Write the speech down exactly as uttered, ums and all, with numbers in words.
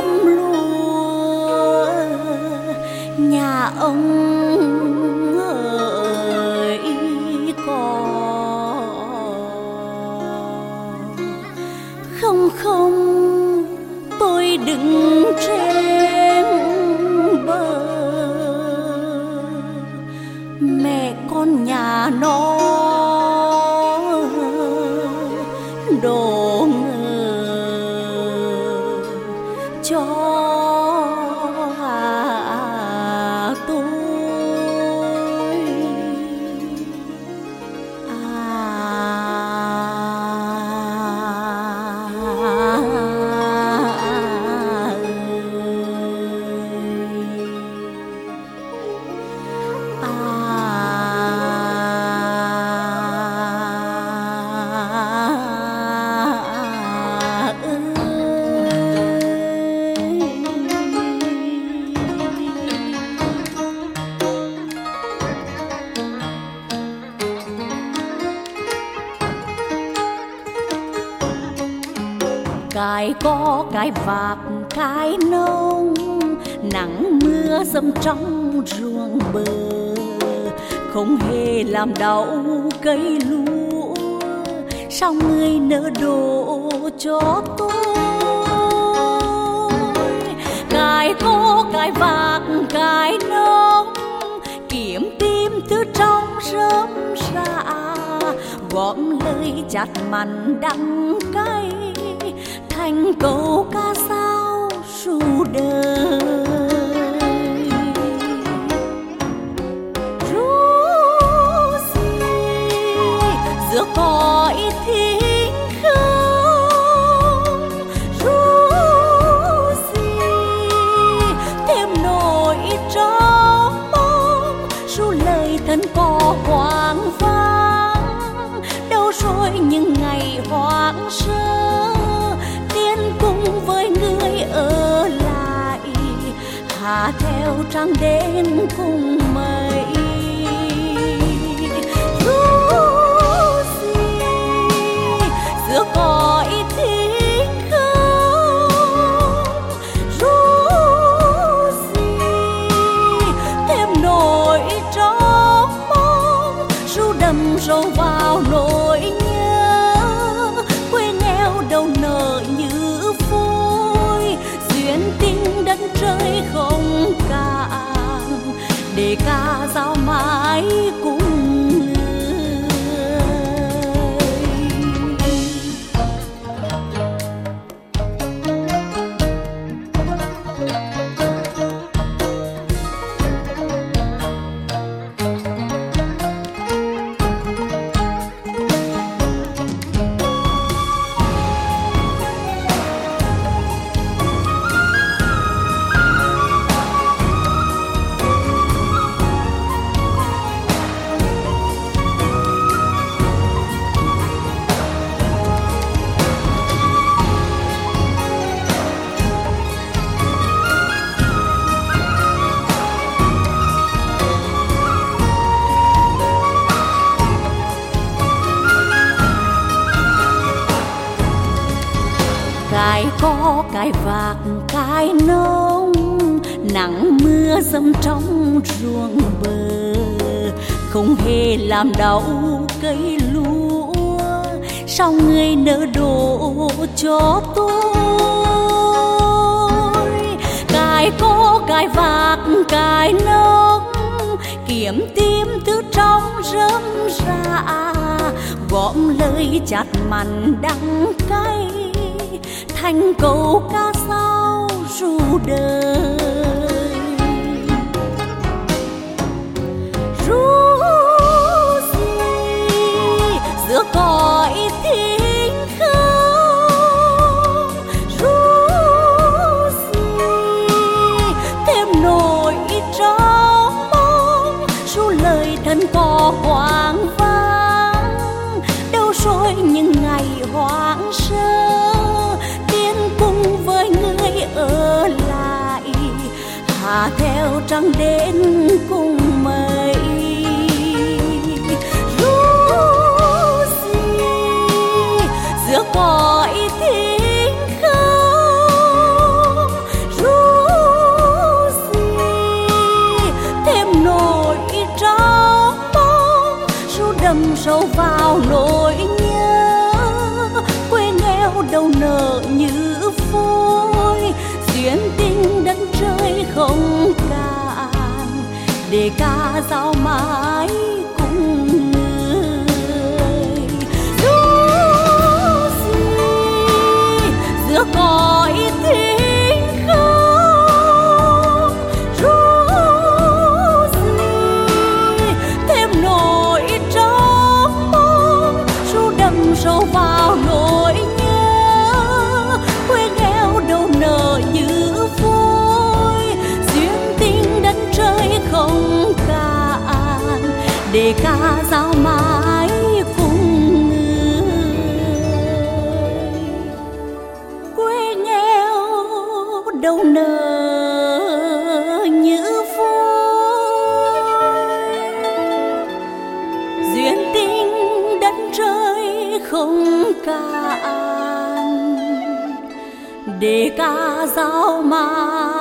dăm lúa nhà ông ơi có không không tôi đứng trên bờ mẹ con nhà nó đổ ngờ cho tôi cái có cái vạc cái nông nắng mưa dầm trong ruộng bờ không hề làm đau cây lúa sao người nỡ đổ cho tôi cái có cái vạc cái nông kiếm tìm từ trong rơm rạ gom lời chặt mặn đắng cay thành câu ca sao ru đời ru gì giữa cõi thinh không ru gì thêm nỗi trong mong ru lời thân có hoang vắng đâu rồi những ngày hoang sơ cùng với người ở lại hạ theo trăng đến cùng mây ru gì giữa cõi thinh không ru gì thêm nỗi trong mong ru đầm sâu vào nỗi nhớ quê nghèo đâu nợ như tình đất trời không cạn để ca dao mãi cùng cái có cái vạc cái nông nắng mưa dầm trong ruộng bờ không hề làm đau cây lúa sao người nỡ đổ cho tôi cái có cái vạc cái nông kiếm tìm từ trong rơm rạ gom lời chặt mặn đắng cay thành câu ca sao ru đời ru gì giữa cõi thinh không ru gì thêm nỗi trong mong ru lời thân có hoang vắng đâu rồi những ngày hoang sơ ở lại hạ theo trăng đến cùng mây ru gì giữa cõi thinh không nỗi nhớ. Quê nghèo đâu nợ như phôi, duyên tình đất trời không cạn, để ca dao mãi cùng người. Dù gì giữa cõi thinh không, dù gì thêm nỗi trống mong, ru đậm sâu vào nỗi nhớ. Quê nghèo đâu nợ như phôi, duyên tình đất trời không cạn, để ca dao mãi cùng người. Quê nghèo đâu nợ như phôi, duyên tình đất trời không cạn, để ca dao mãi